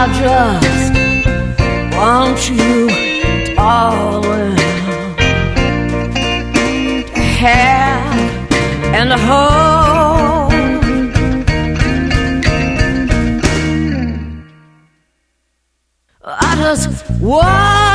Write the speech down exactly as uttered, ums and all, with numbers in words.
I just want you, darling, to have and to hold. I just want